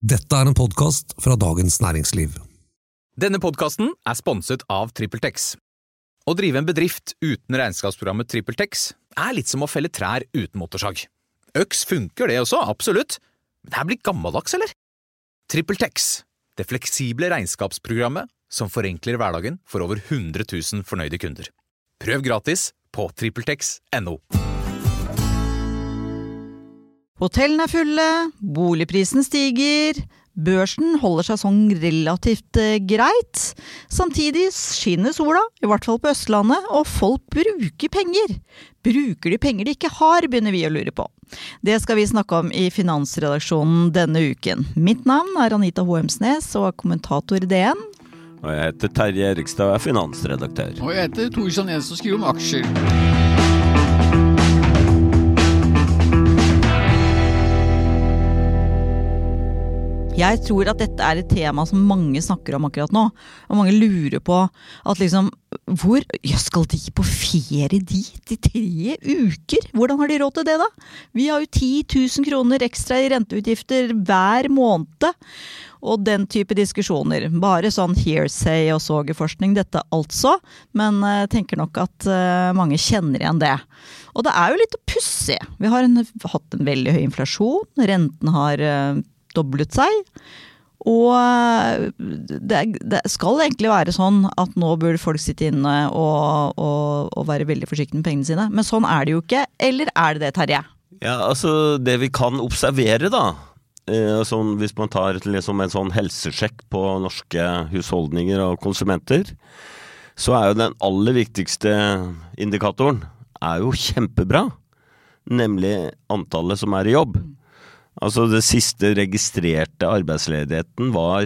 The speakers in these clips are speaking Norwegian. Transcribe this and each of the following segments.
Dette en podcast fra Dagens Næringsliv. Denne podcasten sponset av TrippelTex. Å drive en bedrift uten regnskapsprogrammet TrippelTex litt som å felle trær uten motorsag. Øks funker det også, absolutt. Men det blitt gammeldags, eller? TrippelTex, det fleksible regnskapsprogrammet som forenkler hverdagen for over 100 000 fornøyde kunder. Prøv gratis på TrippelTex.no. Hotellene fulle, boligprisen stiger, børsen holder seg sånn relativt greit. Samtidig skinner sola, i hvert fall på Østlandet, og folk bruker penger. Bruker de penger de ikke har, begynner vi å lure på. Det skal vi snakke om i Finansredaksjonen denne uken. Mitt navn Anita Hoemsnes og kommentator i DN. Og jeg heter Terje Erikstad og finansredaktør. Og jeg heter Tor Sjanes og skriver om aksjer. Jeg tror at dette et tema som mange snakker om akkurat nå, og mange lurer på at liksom, skal de på ferie dit i 3 uker? Hvordan har de råd til det da? Vi har jo 10 000 kroner ekstra i renteutgifter hver måned, og den type diskusjoner. Bare sånn hearsay og sogeforskning dette altså, men jeg tenker nok at mange kjenner igjen det. Og det jo litt pussig. Vi har hatt en veldig høy inflasjon, renten har doblet seg, og det skal egentlig være sånn at nå burde folk sitte inne og være veldig forsiktige med pengene sine, men sånn det jo ikke, eller det Terje? Ja, altså det vi kan observere da, sånn, hvis man tar liksom en sånn helsesjekk på norske husholdninger og konsumenter, så jo den aller viktigste indikatoren jo kjempebra, nemlig antallet som i jobb. Altså det siste registrerte arbeidsledigheten var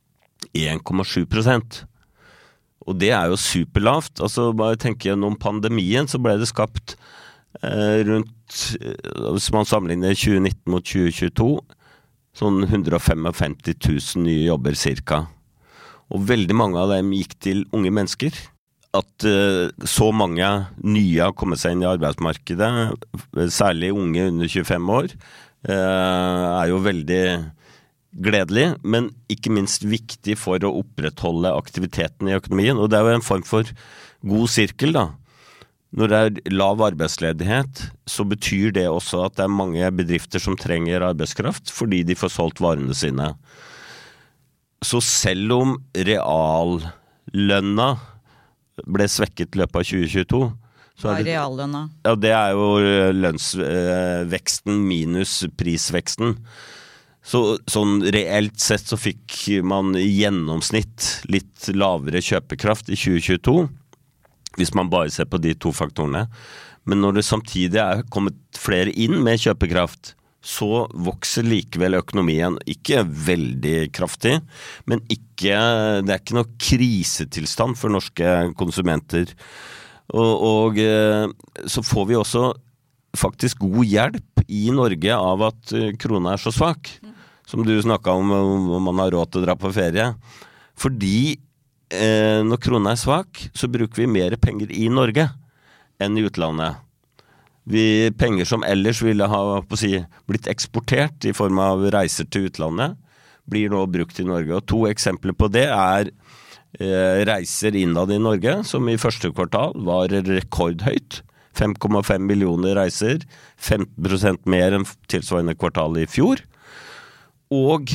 1,7%. Og det jo superlavt. Altså bare tenker gjennom pandemien så ble det skapt rundt, hvis man sammenligner 2019 mot 2022, sånn 155 000 nye jobber cirka. Og veldig mange av dem gikk til unge mennesker. At så mange nye har kommet seg inn i arbeidsmarkedet, særlig unge under 25 år, jo veldig gledelig, men ikke minst viktig for å opprettholde aktiviteten i økonomien, og det jo en form for god sirkel da. Når det lav arbeidsledighet, så betyr det også at det mange bedrifter som trenger arbeidskraft, fordi de får solgt varene sine. Så selv om reallønna ble svekket i løpet av 2022, Hva reallønna? Ja, det jo lønnsveksten minus prisveksten. Så sånn reelt sett så fikk man i gjennomsnitt litt lavere kjøpekraft i 2022, hvis man bare ser på de 2 faktorene. Men når det samtidig kommet flere inn med kjøpekraft, så vokser likevel økonomien ikke veldig kraftig, men det ikke noe krisetilstand for norske konsumenter. Og så får vi også faktisk god hjelp i Norge av at krona så svak, som du snakket om man har råd til å dra på ferie. Fordi når krona svak, så bruker vi mer penger i Norge enn i utlandet. Penger som ellers ville ha blitt eksportert i form av reiser til utlandet, blir nå brukt i Norge. Og 2 eksempler på det reiser innad i Norge, som i første kvartal var rekordhøyt. 5,5 millioner reiser, 15% mer enn tilsvarende kvartal i fjor. Og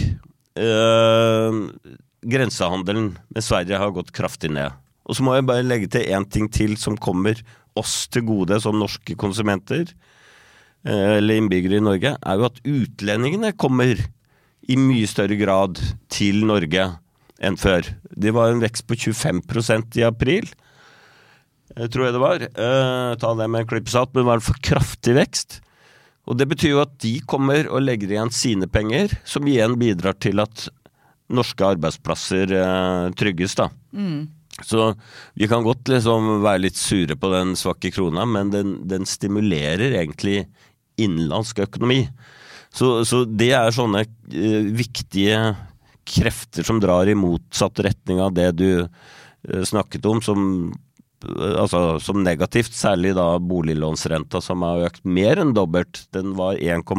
grensehandelen med Sverige har gått kraftig ned. Og så må jeg bare legge til en ting til som kommer oss til gode som norske konsumenter, eller innbyggere i Norge, jo at utlendingene kommer i mye større grad til Norge enn før. Det var en vekst på 25% i april, tror jeg det var. Ta det med en klippsatt, men det var en for kraftig vekst. Og det betyr jo at de kommer og legger igjen sine penger, som igjen bidrar til at norske arbeidsplasser trygges da. Så vi kan godt liksom være litt sure på den svakke krona, men den stimulerer egentlig innenlandsk økonomi. Så det sånne viktige krefter som drar i motsatt retning av det du snakket om, som altså som negativt, særlig da boliglånsrenta som har økt mer enn dobbelt. Den var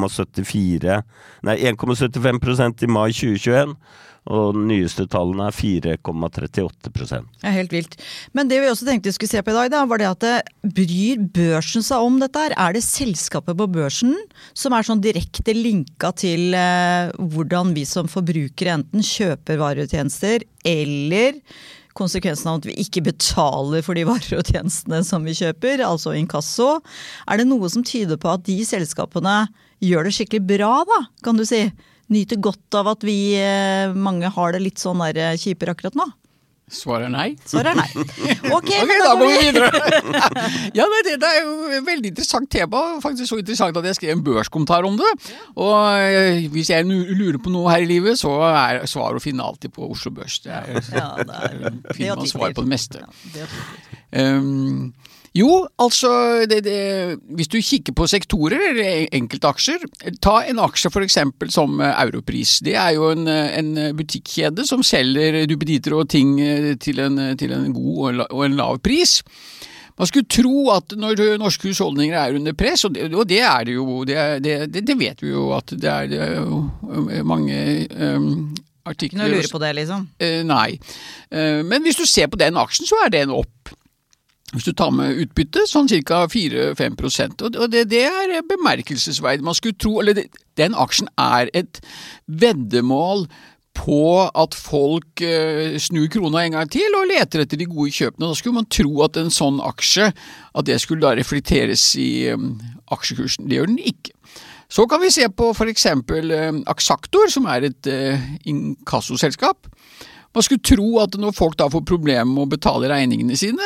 1,75% i mai 2021, og den nyeste tallene 4,38%. Ja, helt vilt. Men det vi også tenkte vi skulle se på i dag da, var det at bryr børsen seg om dette her? Det selskapet på børsen som sånn direkte linka til hvordan vi som forbrukere enten kjøper varer og tjenester, eller konsekvensen av at vi ikke betaler for de varer og tjenestene som vi kjøper, altså inkasso. Det noe som tyder på at de selskapene gjør det skikkelig bra da, kan du si? Nyter godt av at vi mange har det litt sånn der kjiper akkurat nå? Svaret nei. Svaret nei. Ok, da går vi videre. Ja, det jo et veldig interessant tema, faktisk så interessant at jeg skrev en børskommentar om det. Og hvis jeg lurer på noe her i livet, så svaret å finne alltid på Oslo Børs. Finner man svar på det meste. Jo, altså, hvis du kikker på sektorer eller enkeltaksjer, ta en aksje for eksempel som Europris. Det jo en butikkjede som selger duppeditter og ting til en god og en lav pris. Man skulle tro at når norske husholdninger under press, og det det jo, det vet vi jo at det jo mange artikler. Nå lurer på det liksom? Nei, men hvis du ser på den aksjen, så den opp. Hvis du tar med utbytte, sånn cirka 4-5%, og det bemerkelsesverdig. Man skulle tro, eller den aksjen et veddemål på at folk snur krona en gang til og leter etter de gode kjøpene. Da skulle man tro at en sånn aksje, at det skulle da reflekteres i aksjekursen. Det gjør den ikke. Så kan vi se på for eksempel Axactor, som et inkassoselskap. Man skulle tro at når folk da får problemer med å betale regningene sine,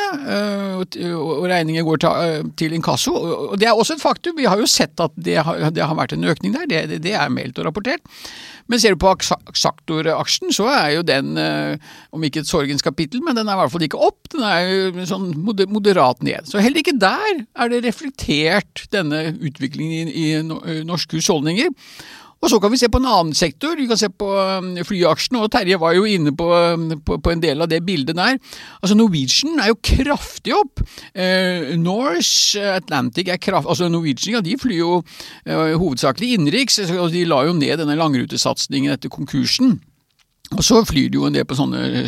og regninger går til inkasso, og det også et faktum, vi har jo sett at det har vært en økning der, det meldt og rapportert. Men ser du på Axactor-aksjen, så jo den, om ikke et sorgens kapittel, men den i hvert fall ikke opp, den jo sånn moderat ned. Så heller ikke der det reflektert denne utviklingen i norske husholdninger. Og så kan vi se på en annen sektor, vi kan se på flyaksjen, og Terje var jo inne på en del av det bildet der. Altså Norwegian jo kraftig opp. Norse Atlantic kraftig, altså Norwegian, ja, de flyr jo hovedsakelig innenriks, og de la jo ned denne langrutesatsningen etter konkursen. Og så flyr de jo en del på sånne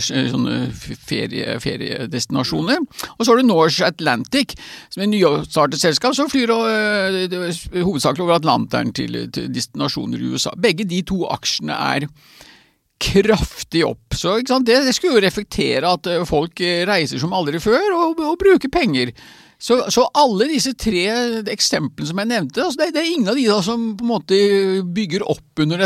feriedestinasjoner. Og så har du Norse Atlantic, som nystartet selskap, så flyr hovedsakelig over Atlanteren til destinasjoner i USA. Begge de to aksjene kraftig opp. Så ikke sant? Det skulle jo reflektere at folk reiser som aldri før og bruker penger. Så alle disse tre eksemplene som jeg nevnte, altså det ingen av de da som på en måte bygger opp under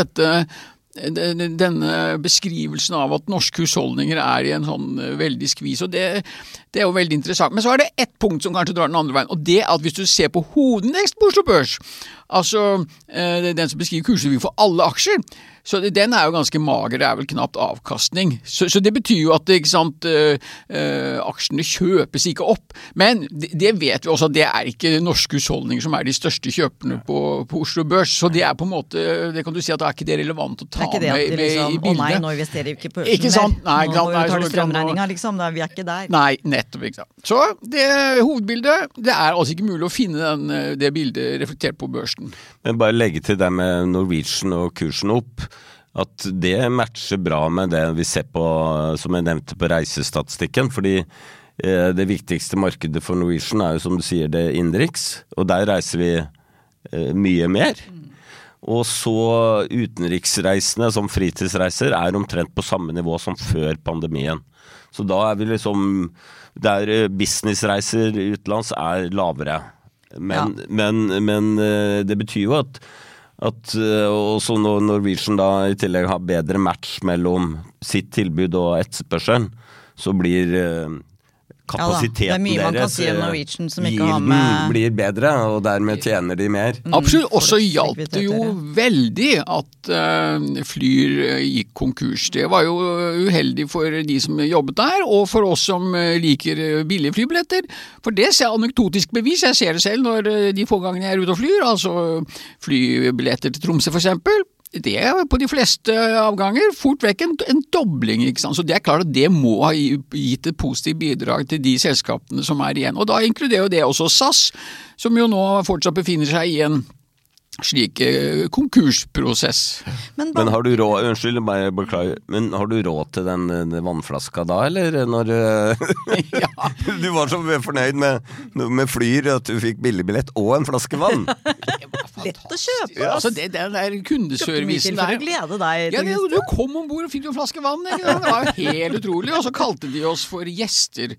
denne beskrivelsen av at norske husholdninger i en sånn veldig skvis, og det jo veldig interessant. Men så det ett punkt som kanskje drar den andre veien, og det at hvis du ser på hovedindeksen på Oslo Børs, altså den som beskriver kursutvikling for alle aksjer, så den jo ganske mager, det vel knapt avkastning. Så det betyr jo at ikke sant, aksjene kjøpes ikke opp, men det vet vi også at det ikke norske husholdninger som de største kjøpene på Oslo Børs, så det på en måte, det kan du si at det ikke det relevant å ta med i bildet. Å nei, nå investerer vi ikke på børsen ikke sant? Nei, nå tar du strømregninga liksom, vi ikke der. Nei, nettopp, ikke sant. Så hovedbildet, det altså ikke mulig å finne det bildet reflektert på børsen. Men bare legge til det med Norwegian og kursen opp, at det matcher bra med det vi ser på, som jeg nevnte på reisestatistikken, fordi det viktigste markedet for Norwegian jo som du sier det innenriks, og der reiser vi mye mer. Og så utenriksreisene som fritidsreiser omtrent på samme nivå som før pandemien. Så da vi liksom, der businessreiser utenlands lavere. Men det betyr jo at også når Norwegian da i tillegg har bedre match mellom sitt tilbud og etterspørselen, så blir kapasiteten det mye man kan si om Norwegian som ikke har med blir bedre, og dermed tjener de mer. Absolutt, og så hjalp det jo veldig at Flyr gikk konkurs. Det var jo uheldig for de som jobbet der, og for oss som liker billige flybilletter. For det anekdotisk bevis, jeg ser det selv når de få gangene jeg ute og flyr, altså flybilletter til Tromsø for eksempel. Det på de fleste avganger fort vekk en dobling, ikke sant? Så det klart at det må ha gitt et positivt bidrag til de selskapene som igjen, og da inkluderer jo det også SAS, som jo nå fortsatt befinner seg i en slik konkursprosess. Men har du råd, unnskyld, beklager, men har du råd til den vannflaska da, eller når ja. Du var så fornøyd med flyr at du fikk billigbillett og en flaske vann? Lett å kjøpe. Ja, altså den der kundeservicen der. For å glede deg. Ja, du kom ombord og fikk en flaske vann. Det var jo helt utrolig, og så kalte de oss for gjester.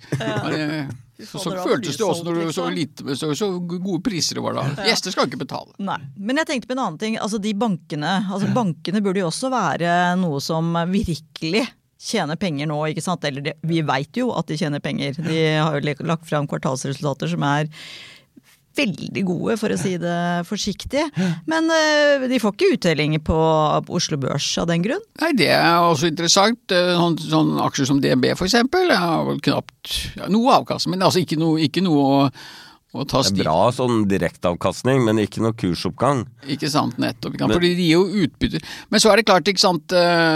Så føltes det også når du så lite, så gode priser det var da. Gjester skal ikke betale. Nei, men jeg tenkte på en annen ting, altså de bankene burde jo også være noe som virkelig tjener penger nå, ikke sant? Eller vi vet jo at de tjener penger. De har jo lagt frem kvartalsresultater som veldig gode, for å si det forsiktig. Men de får ikke uttellinger på Oslo Børs av den grunn. Nei, det også interessant. Sånn aksjer som DNB for eksempel, har vel knapt noe avkastning, men altså ikke noe å ta stil. Det bra sånn direkteavkastning, men ikke noe kursoppgang. Ikke sant, nettopp. Fordi de gir jo utbytter. Men så det klart, ikke sant,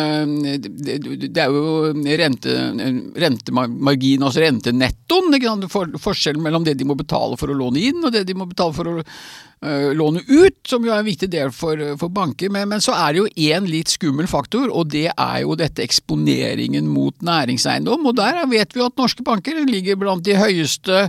det jo rentemargin, altså rentenettoen, ikke sant, forskjellen mellom det de må betale for å låne inn, og det de må betale for å låne ut, som jo en viktig del for banker, men så det jo en litt skummel faktor, og det jo dette eksponeringen mot næringseiendom, og der vet vi at norske banker ligger blant de høyeste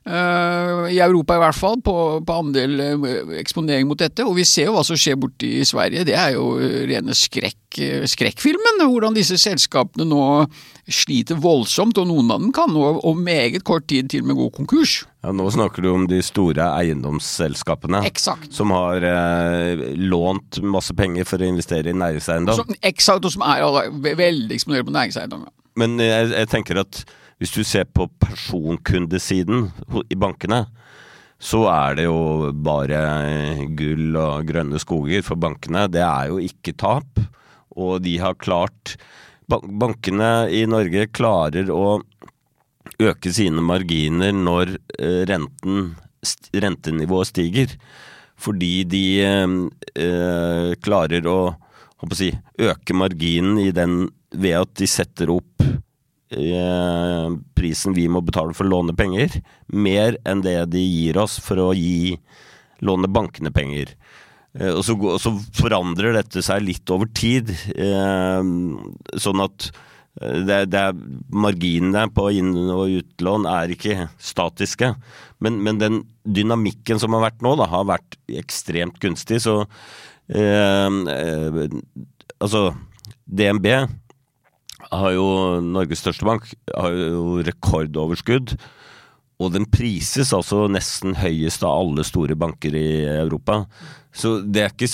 i Europa i hvert fall på andel eksponering mot dette, og vi ser jo hva som skjer borte i Sverige. Det jo rene skrekkfilmen, hvordan disse selskapene nå sliter voldsomt, og noen av dem kan nå om meget kort tid til med gå konkurs. Ja, nå snakker du om de store eiendomsselskapene. Exakt. Som har lånt masse penger for å investere i næringseiendom. Exakt, og som veldig eksponert på næringseiendom. Men jeg tenker at hvis du ser på personkundesiden i bankene, så det jo bare gull og grønne skoger for bankene. Det jo ikke tap, og de har klart, bankene i Norge klarer å øke sine marginer når rentenivået stiger, fordi de klarer å øke marginen i den ved at de setter opp prisen vi må betale for å låne penger, mer enn det de gir oss for å låne bankene penger. Og så forandrer dette seg litt over tid, sånn at marginene på inn- og utlån ikke statiske, men den dynamikken som har vært nå da, har vært ekstremt gunstig, så altså DNB har jo, Norges største bank, har jo rekordoverskudd, og den prises altså nesten høyest av alle store banker i Europa. Så det ikke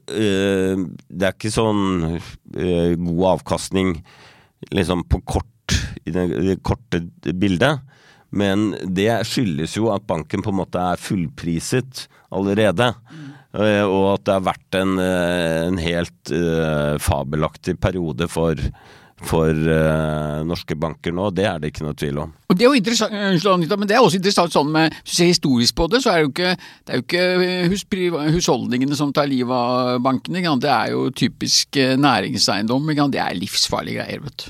sånn god avkastning liksom på i det korte bildet, men det skyldes jo at banken på en måte fullpriset allerede, og at det har vært en helt fabelaktig periode for norske banker nå, det det ikke noe tvil om. Og det jo interessant, Anita, men det også interessant sånn med, hvis du ser historisk på det, så det jo ikke husholdningene som tar liv av bankene, det jo typisk næringseiendom, det livsfarlige greier, vet du.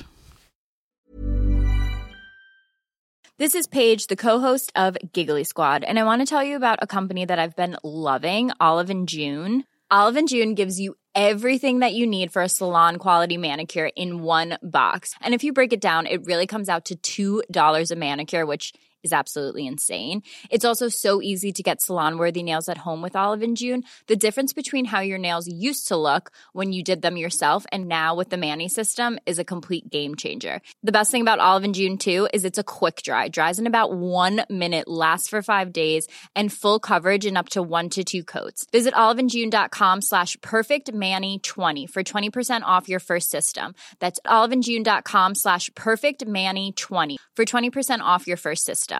This is Paige, the co-host of Giggly Squad, and I want to tell you about a company that I've been loving, Olive & June. Olive & June gives you everything that you need for a salon-quality manicure in one box. And if you break it down, it really comes out to $2 a manicure, which is absolutely insane. It's also so easy to get salon-worthy nails at home with Olive & June. The difference between how your nails used to look when you did them yourself and now with the Mani system is a complete game changer. The best thing about Olive & June, too, is it's a quick dry. Dries in about 1 minute, lasts for 5 days, and full coverage in up to 1 to 2 coats. Visit oliveandjune.com/perfectmani20 for 20% off your first system. That's oliveandjune.com/perfectmani20 for 20% off your first system.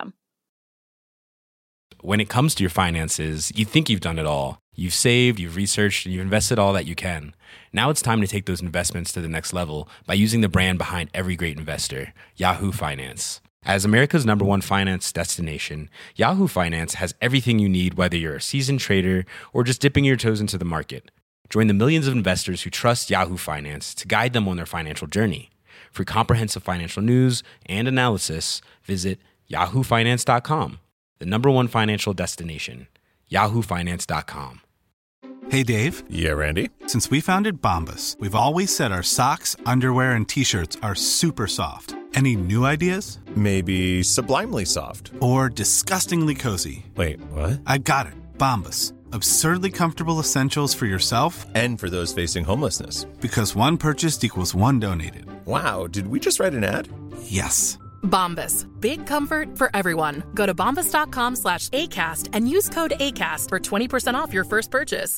When it comes to your finances, you think you've done it all. You've saved, you've researched, and you've invested all that you can. Now it's time to take those investments to the next level by using the brand behind every great investor, Yahoo Finance. As America's #1 finance destination, Yahoo Finance has everything you need, whether you're a seasoned trader or just dipping your toes into the market. Join the millions of investors who trust Yahoo Finance to guide them on their financial journey. For comprehensive financial news and analysis, visit yahoofinance.com, the #1 financial destination, yahoofinance.com. Hey, Dave. Yeah, Randy. Since we founded Bombas, we've always said our socks, underwear, and T-shirts are super soft. Any new ideas? Maybe sublimely soft. Or disgustingly cozy. Wait, what? I got it. Bombas. Absurdly comfortable essentials for yourself And for those facing homelessness. Because one purchased equals one donated. Wow, did we just write an ad? Yes. Bombas. Big comfort for everyone. Go to bombas.com/ACAST and use code ACAST for 20% off your first purchase.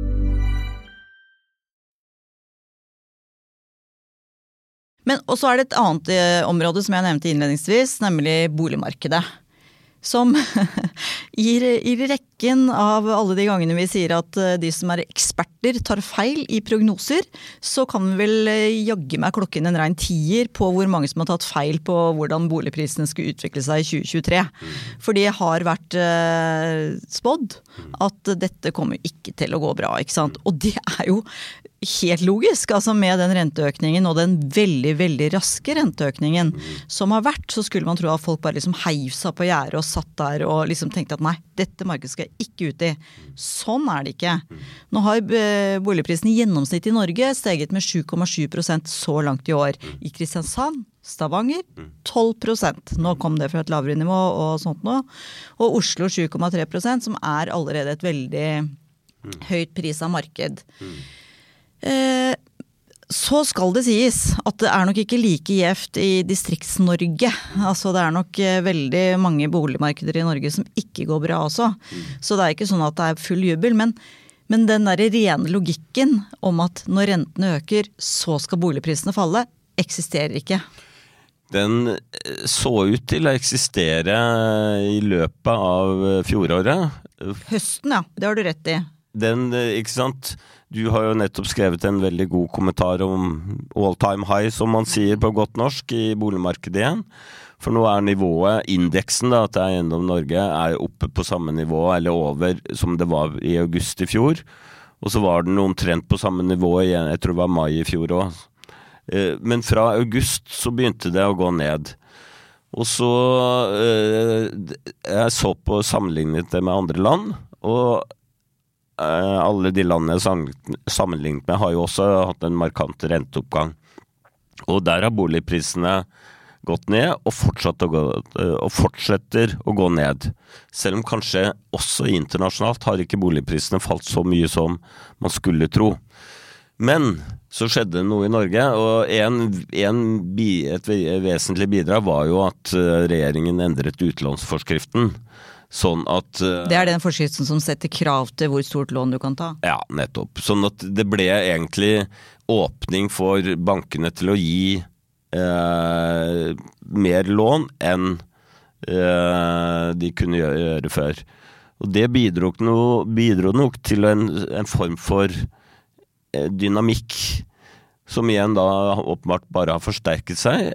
Men også det et annet område som jeg nevnte innledningsvis, nemlig boligmarkedet. Som i rekken av alle de gangene vi sier at de som eksperter tar feil i prognoser, så kan vi vel jagge meg klokken en rein 10 på hvor mange som har tatt feil på hvordan boligprisene skulle utvikle seg i 2023. For det har vært spådd at dette kommer ikke til å gå bra, ikke sant? Og det jo helt logisk, altså med den renteøkningen og den veldig, veldig raske renteøkningen som har vært, så skulle man tro at folk bare liksom heiv seg på gjerdet og satt der og liksom tenkte at nei, dette markedet skal jeg ikke ut i. Sånn det ikke. Nå har boligprisen i gjennomsnitt i Norge steget med 7,7% så langt i år. I Kristiansand, Stavanger, 12%. Nå kom det fra et lavere nivå og sånt nå. Og Oslo 7,3%, som allerede et veldig høyt pris av marked. Så skal det sies at det nok ikke like gjevt i Distrikts-Norge. Altså det nok veldig mange boligmarkeder i Norge som ikke går bra også. Så det ikke sånn at det full jubel, men den der rene logikken om at når rentene øker, så skal boligprisene falle, eksisterer ikke. Den så ut til å eksistere i løpet av fjoråret. Høsten, ja. Det har du rett i. Den, ikke sant? Du har jo nettopp skrevet en veldig god kommentar om all time high, som man sier på godt norsk, i boligmarkedet igjen. For nå nivået, indeksen da, til Eiendom Norge, oppe på samme nivå, eller over, som det var i august i fjor. Og så var den omtrent på samme nivå igjen, jeg tror det var mai i fjor også. Men fra august så begynte det å gå ned. Og så, jeg så på sammenlignet det med andre land, og alle de landene sammenlignet med har jo også hatt en markant renteoppgang. Og der har boligprisene gått ned og fortsetter å gå ned. Selv om kanskje også internasjonalt har ikke boligprisene falt så mye som man skulle tro. Men så skjedde noe i Norge, og et vesentlig bidrag var jo at regjeringen endret utlånsforskriften. Sånn at det den forskriften som setter krav til hvor stort lån du kan ta. Ja, nettopp. Sånn at det ble egentlig åpning for bankene til å gi mer lån enn de kunne gjøre før. Og det bidro nok til en form for dynamikk som igjen da åpenbart bare har forsterket seg.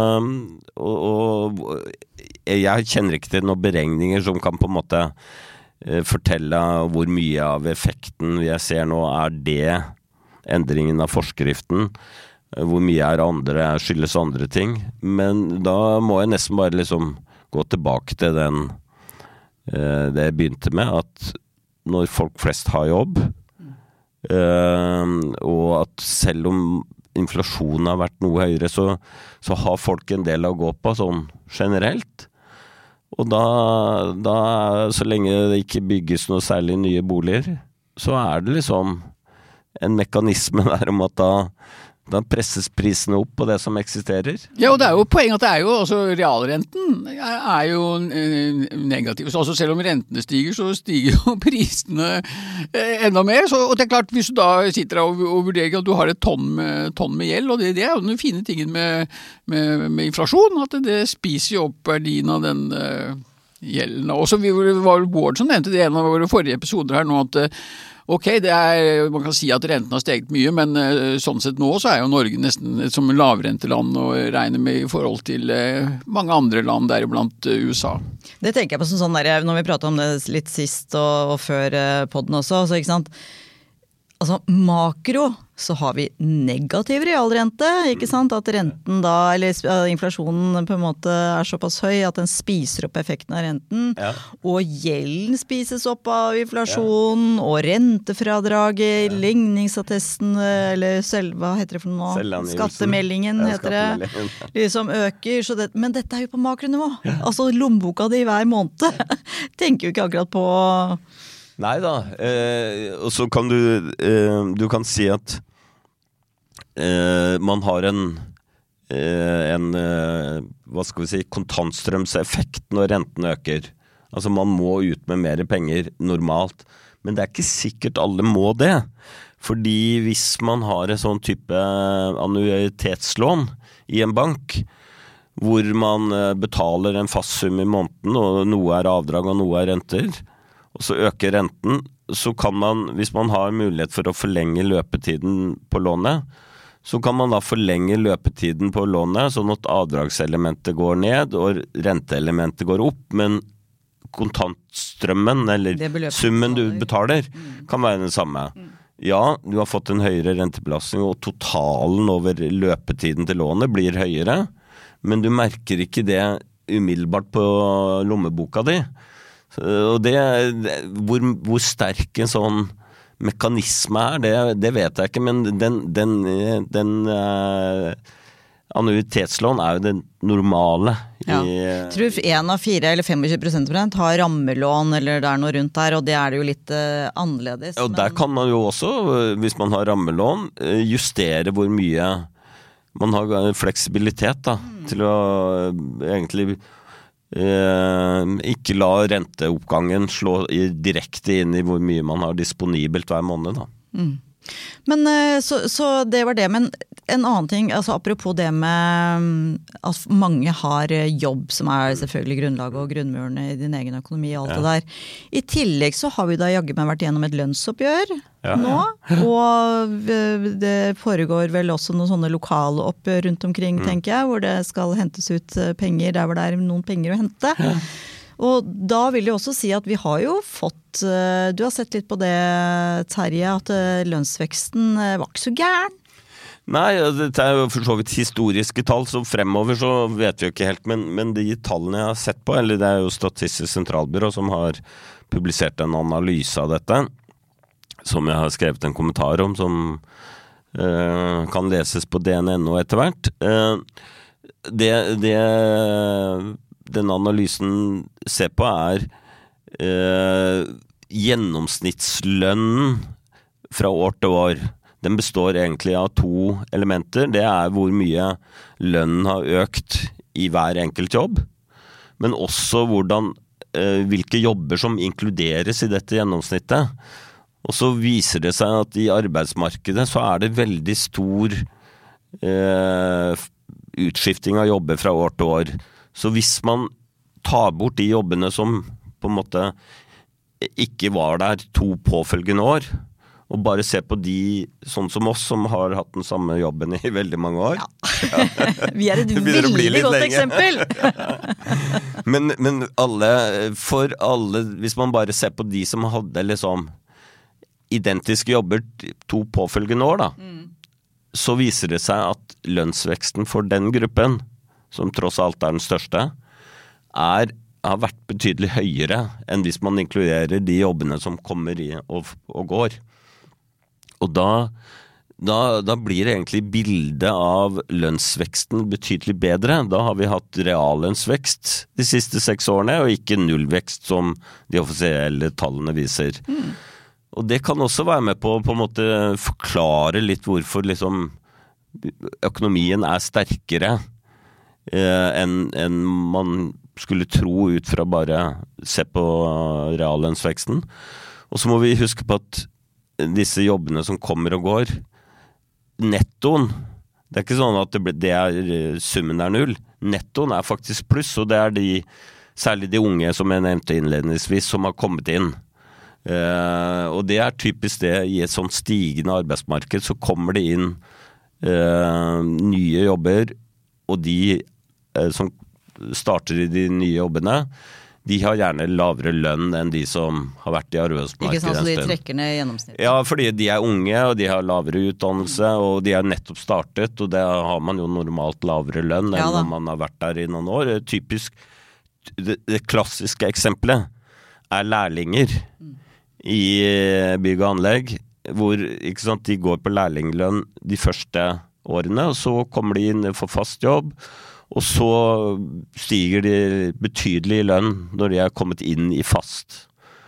Og jeg kjenner ikke til noen beregninger som kan på en måte fortelle hvor mye av effekten jeg ser nå det endringen av forskriften, hvor mye skyldes andre ting. Men da må jeg nesten bare liksom gå tilbake til det jeg begynte med, at når folk flest har jobb, og at selv om inflasjonen har vært noe høyere, så har folk en del å gå på sånn generelt. Og da så lenge det ikke bygges noe særlig nye boliger, så det liksom en mekanisme der om at da presses prisene opp på det som eksisterer. Ja, og det jo poenget at det jo, altså realrenten jo negativ. Så altså selv om rentene stiger, så stiger jo prisene enda mer. Så, og det klart, hvis du da sitter og vurderer at du har et tonn med gjeld, og det jo den fine tingen med inflasjon, at det spiser jo opp verdien av den gjelden. Og så var det Bård som nevnte det i en av våre forrige episoder her nå, at ok, man kan si at renten har steget mye, men sånn sett nå så jo Norge nesten som en lavrenteland å regne med i forhold til mange andre land, deriblant USA. Det tenker jeg på sånn der, når vi pratet om det litt sist og før podden også, så ikke sant? Altså makro så har vi negativ realrente, ikke sant? At renten da, eller inflasjonen på en måte såpass høy at den spiser opp effekten av renten, og gjelden spises opp av inflasjonen, og rentefradraget, ligningsattesten, eller hva heter det for noe? Skattemeldingen heter det, liksom øker. Så men dette jo på makronivå. Altså lommeboka di hver måned tenker jo ikke akkurat på... Neida, og så kan du kan si at man har en hva skal vi si, kontantstrømseffekt når renten øker. Altså man må ut med mer penger normalt, men det ikke sikkert alle må det. Fordi hvis man har en sånn type annuitetslån i en bank, hvor man betaler en fast sum i måneden, og noe avdrag og noe renter, og så øker renten, så kan man, hvis man har mulighet for å forlenge løpetiden på lånet, så kan man da forlenge løpetiden på lånet, sånn at avdragselementet går ned, og renteelementet går opp, men kontantstrømmen, eller summen du betaler, kan være den samme. Ja, du har fått en høyere rentebelastning, og totalen over løpetiden til lånet blir høyere, men du merker ikke det umiddelbart på lommeboka di. Og hvor sterk en sånn mekanisme det vet jeg ikke, men den annuitetslån jo det normale. Jeg tror 1 av 4 eller 25% har rammelån, eller det noe rundt der, og det det jo litt annerledes. Og der kan man jo også, hvis man har rammelån, justere hvor mye man har fleksibilitet da, til å egentlig ikke la renteoppgangen slå direkte inn i hvor mye man har disponibelt hver måned da. Men så det var det, men en annen ting, altså apropos det med at mange har jobb, som selvfølgelig grunnlaget og grunnmurene i din egen økonomi og alt det der. I tillegg så har vi da jagget med vært gjennom et lønnsoppgjør nå, og det foregår vel også noen sånne lokale oppgjør rundt omkring, tenker jeg, hvor det skal hentes ut penger der hvor det noen penger å hente. Og da vil jeg også si at vi har jo fått, du har sett litt på det, Terje, at lønnsveksten var ikke så gæren. Nei, det jo for så vidt historiske tall, så fremover så vet vi jo ikke helt, men de tallene jeg har sett på, eller det jo Statistisk sentralbyrå som har publisert en analyse av dette, som jeg har skrevet en kommentar om, som kan leses på DN.no etter hvert. Den analysen ser på gjennomsnittslønnen fra år til år. Den består egentlig av 2 elementer. Det hvor mye lønnen har økt i hver enkelt jobb, men også hvilke jobber som inkluderes i dette gjennomsnittet. Og så viser det seg at i arbeidsmarkedet så det veldig stor utskifting av jobber fra år til år. Så hvis man tar bort de jobbene som på en måte ikke var der 2 påfølgende år, og bare ser på de, sånn som oss, som har hatt den samme jobben i veldig mange år. Ja. Vi et veldig godt eksempel. Men for alle, hvis man bare ser på de som hadde liksom identiske jobber 2 påfølgende år da, så viser det seg at lønnsveksten for den gruppen, som tross alt den største, har vært betydelig høyere enn hvis man inkluderer de jobbene som kommer i og går. Og da blir egentlig bildet av lønnsveksten betydelig bedre. Da har vi hatt reallønnsvekst de siste 6 årene, og ikke nullvekst som de offisielle tallene viser. Og det kan også være med på en måte forklare litt hvorfor liksom økonomien sterkere enn man skulle tro ut fra bare se på reallønnsveksten. Og så må vi huske på at disse jobbene som kommer og går, nettoen, det ikke sånn at summen null, nettoen faktisk pluss, og det særlig de unge som jeg nevnte innledningsvis, som har kommet inn. Og det typisk det, i et sånt stigende arbeidsmarked, så kommer det inn nye jobber, og de som starter i de nye jobbene, de har gjerne lavere lønn enn de som har vært i arbeidsmarkedet. Ikke sant, så de trekker ned gjennomsnitt. Ja, fordi de unge, og de har lavere utdannelse, og de nettopp startet, og det har man jo normalt lavere lønn enn når man har vært der i noen år. Typisk, det klassiske eksempelet lærlinger i bygg og anlegg, hvor ikke sant, de går på lærlinglønn de første årene, og så kommer de inn for fast jobb, og så stiger de betydelig i lønn når de kommet inn i fast.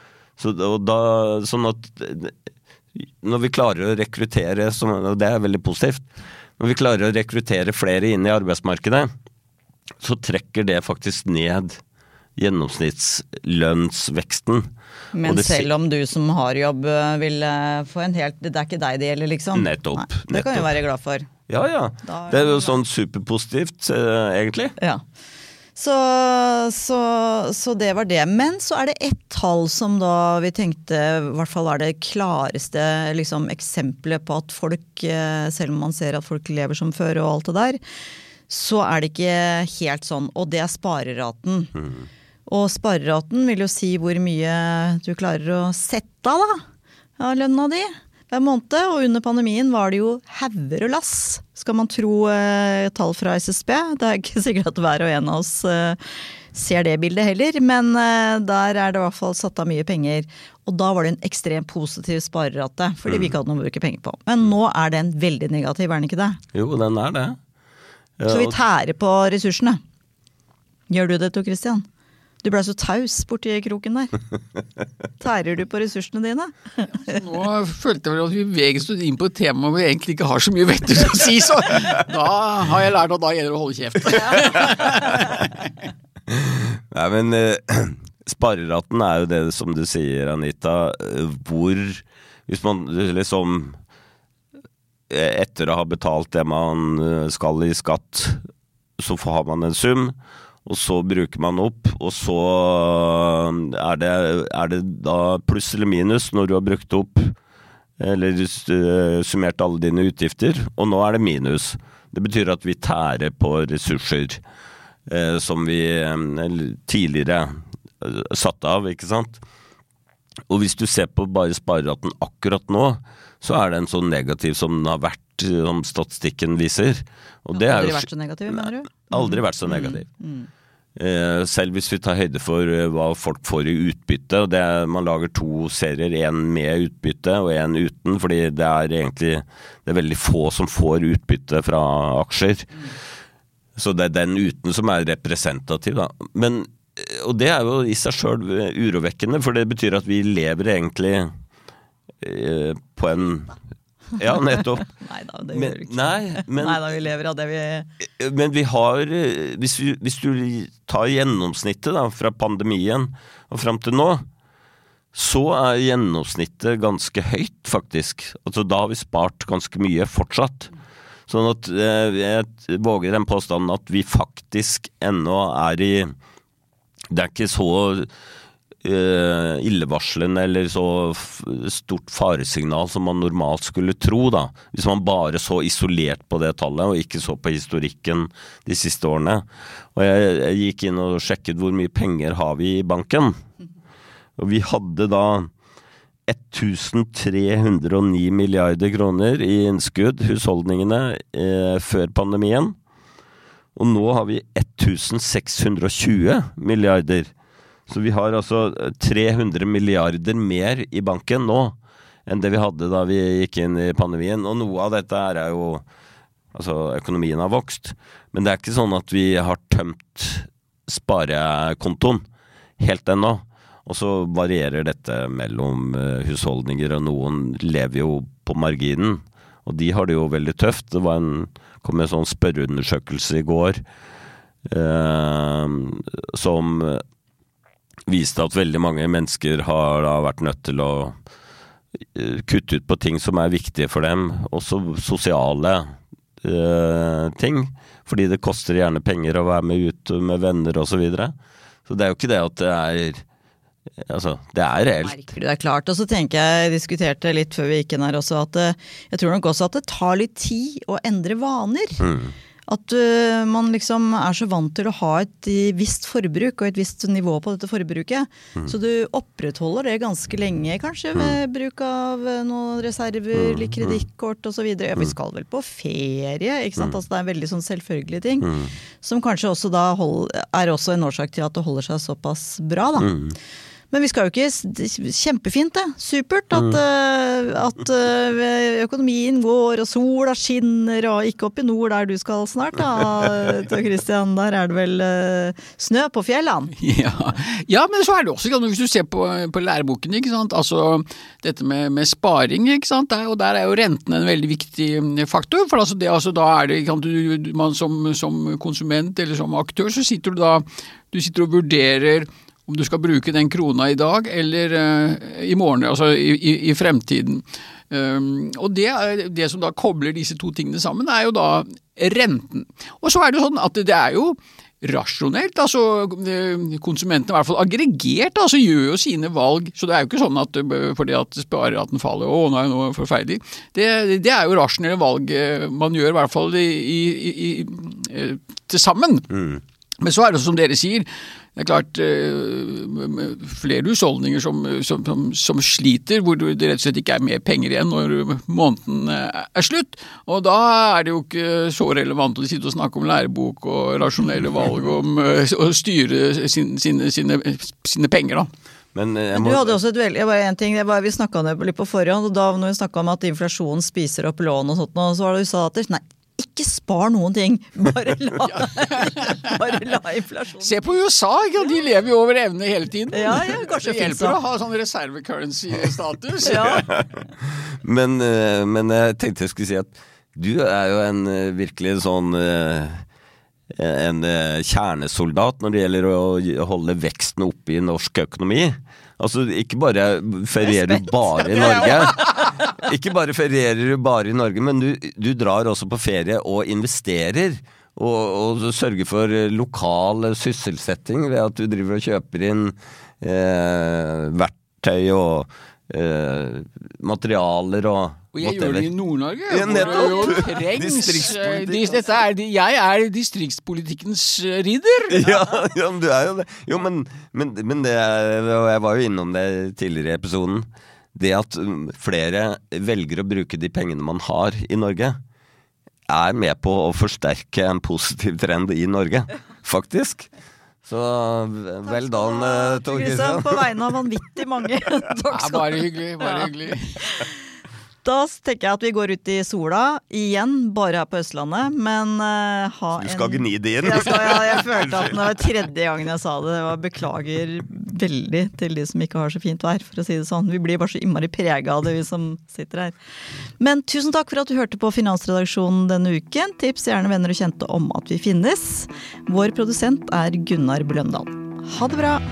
Sånn at når vi klarer å rekruttere, og det veldig positivt, når vi klarer å rekruttere flere inn i arbeidsmarkedet, så trekker det faktisk ned gjennomsnittslønnsveksten. Men selv om du som har jobb vil få en helt, det ikke deg det gjelder liksom? Nettopp. Det kan vi være glad for. Ja. Det jo sånn superpositivt, egentlig. Ja. Så det var det. Men så det ett tall som da vi tenkte, i hvert fall det klareste liksom, eksempelet på at folk, selv om man ser at folk lever som før og alt det der, så det ikke helt sånn, og det spareraten. Og spareraten vil jo si hvor mye du klarer å sette av lønna di hver måned, og under pandemien var det jo hauger og lass, skal man tro tall fra SSB. Det ikke sikkert at hver og en av oss ser det bildet heller, men der det i hvert fall satt av mye penger, og da var det en ekstremt positiv sparerate, fordi vi ikke hadde noe å bruke penger på. Men nå den veldig negativ, den ikke det? Jo, den det. Ja, så vi tærer på ressursene. Gjør du det, Tor Christian? Du ble så taus borti kroken der. Tærer du på ressursene dine? Nå følte jeg vel at vi beveget oss inn på et tema hvor vi egentlig ikke har så mye vett til å si, så da har jeg lært at da gjelder det å holde kjeft. Nei, men spareraten jo det som du sier, Anita, hvor hvis man liksom etter å ha betalt det man skal i skatt, så har man en sum, og så bruker man opp, og så det da pluss eller minus når du har brukt opp, eller summert alle dine utgifter, og nå det minus. Det betyr at vi tærer på ressurser som vi tidligere satt av, ikke sant? Og hvis du ser på bare spareraten akkurat nå, så det en sånn negativ som den har vært, som statistikken viser. Og det aldri vært så negativ, mener du? Aldri vært så negativ. Selv hvis vi tar høyde for hva folk får i utbytte, og man lager 2 serier, en med utbytte og en uten, fordi det egentlig det veldig få som får utbytte fra aksjer. Så det den uten som representativ da. Men, og det jo i seg selv urovekkende, for det betyr at vi lever egentlig på en... Ja, nettopp. Neida, det gjør vi ikke. Neida, vi lever av det vi... Men vi har, hvis du tar gjennomsnittet da, fra pandemien og frem til nå, så gjennomsnittet ganske høyt, faktisk. Altså, da har vi spart ganske mye fortsatt. Sånn at jeg våger den påstanden at vi faktisk ennå i... Det ikke så... illevarslende eller så stort faresignal som man normalt skulle tro da, hvis man bare så isolert på det tallet og ikke så på historikken de siste årene. Og jeg gikk inn og sjekket hvor mye penger har vi i banken, og vi hadde da 1309 milliarder kroner i innskudd, husholdningene, før pandemien, og nå har vi 1620 milliarder. Så vi har altså 300 milliarder mer i banken nå enn det vi hadde da vi gikk inn i pandemien. Og noe av dette jo, altså økonomien har vokst, men det ikke sånn at vi har tømt sparekontoen helt ennå. Og så varierer dette mellom husholdninger, og noen lever jo på marginen, og de har det jo veldig tøft. Det kom en sånn spørreundersøkelse i går som viste at veldig mange mennesker har da vært nødt til å kutte ut på ting som viktige for dem, også sosiale ting, fordi det koster gjerne penger å være med ut med venner og så videre. Så det jo ikke det at det altså, det reelt. Det klart, og så tenker jeg diskuterte litt før vi gikk inn her også, at jeg tror nok også at det tar litt tid å endre vaner. At man liksom så vant til å ha et visst forbruk og et visst nivå på dette forbruket. Så du opprettholder det ganske lenge, kanskje ved bruk av noen reserver, litt kredittkort og så videre. Ja, vi skal vel på ferie, ikke sant? Altså det veldig sånn selvfølgelige ting, som kanskje også da også en årsak til at det holder seg såpass bra da. Men vi skal jo ikke, kjempefint det, supert at økonomien går og sola skinner og ikke opp i nord der du skal snart da, Christian, der det vel snø på fjellene. Ja, men så det også, hvis du ser på læreboken, ikke sant, altså dette med sparing, ikke sant, og der jo renten en veldig viktig faktor, for altså da det, man som konsument eller som aktør, så sitter du sitter og vurderer om du skal bruke den krona i dag eller i morgen, altså i fremtiden. Og det som da kobler disse to tingene sammen jo da renten. Og så det sånn at det jo rasjonelt, altså konsumentene i hvert fall aggregert, altså gjør jo sine valg, så det jo ikke sånn at fordi at spareraten faller, nå noe forferdelig. Det jo rasjonelle valg man gjør i hvert fall til sammen. Men så det som dere sier, det klart flere husholdninger som sliter, hvor det rett og slett ikke mer penger igjen når måneden slutt. Og da det jo ikke så relevant å sitte og snakke om lærebok og rasjonelle valg om å styre sine penger da. Men du hadde også bare en ting, vi snakket om det litt på forhånd, og da når vi snakket om at inflasjonen spiser opp lån og sånt, så var det du sa at nei, ikke spar noen ting, bare la inflasjonen. Se på USA, de lever jo over evne hele tiden. Ja, kanskje det hjelper å ha sånn reserve-currency-status. Men jeg tenkte jeg skulle si at du jo virkelig sånn en kjernesoldat når det gjelder å holde veksten oppe i norsk økonomi. Altså, ikke bare ferierer du bare i Norge. Ikke bare ferierer du bare i Norge, men du drar også på ferie og investerer, og sørger for lokal sysselsetting ved at du driver og kjøper inn verktøy og materialer og jeg gjør det i Nord-Norge. Ja, nettopp. Jeg distriktspolitikkens ridder. Ja, du jo det. Jo, men det og jeg var jo innom det tidligere i episoden, det at flere velger å bruke de pengene man har i Norge, med på å forsterke en positiv trend i Norge, faktisk. Så vel dagen, Tor Kristian. På vegne av vanvittig mange. Bare hyggelig. Da tenker jeg at vi går ut i sola igjen, bare her på Østlandet, men du skal gni det inn. Jeg følte at det var tredje gangen jeg sa det, og beklager veldig til de som ikke har så fint vær, for å si det sånn. Vi blir bare så innmari preget av det, vi som sitter her. Men tusen takk for at du hørte på Finansredaksjonen denne uken. Tips gjerne venner og kjente om at vi finnes. Vår produsent Gunnar Bløndal. Ha det bra!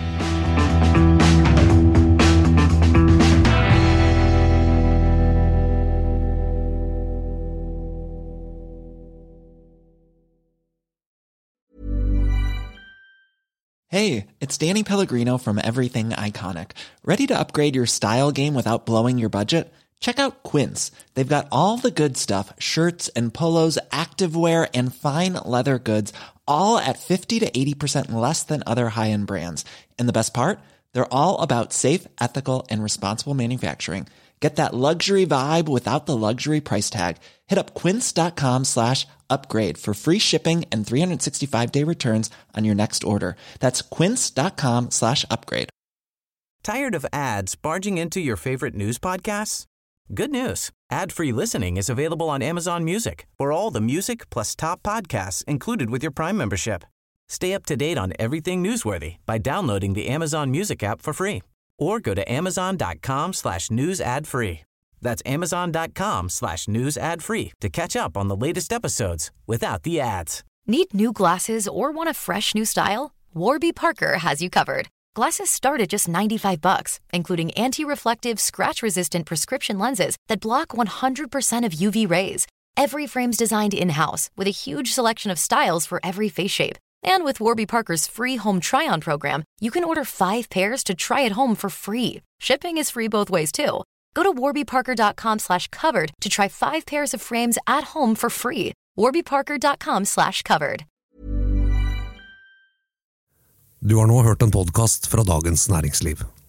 Hey, it's Danny Pellegrino from Everything Iconic. Ready to upgrade your style game without blowing your budget? Check out Quince. They've got all the good stuff, shirts and polos, activewear, and fine leather goods, all at 50 to 80% less than other high-end brands. And the best part? They're all about safe, ethical, and responsible manufacturing. Get that luxury vibe without the luxury price tag. Hit up quince.com/upgrade for free shipping and 365-day returns on your next order. That's quince.com/upgrade. Tired of ads barging into your favorite news podcasts? Good news. Ad-free listening is available on Amazon Music for all the music plus top podcasts included with your Prime membership. Stay up to date on everything newsworthy by downloading the Amazon Music app for free. Or go to amazon.com/news ad free. That's amazon.com/news ad free to catch up on the latest episodes without the ads. Need new glasses or want a fresh new style? Warby Parker has you covered. Glasses start at just $95, including anti-reflective, scratch-resistant prescription lenses that block 100% of UV rays. Every frame's designed in-house with a huge selection of styles for every face shape. And with Warby Parker's free home try-on program, you can order 5 pairs to try at home for free. Shipping is free both ways, too. Go to warbyparker.com/covered to try 5 pairs of frames at home for free. warbyparker.com/covered. Du har nå hørt en podcast fra Dagens Næringsliv.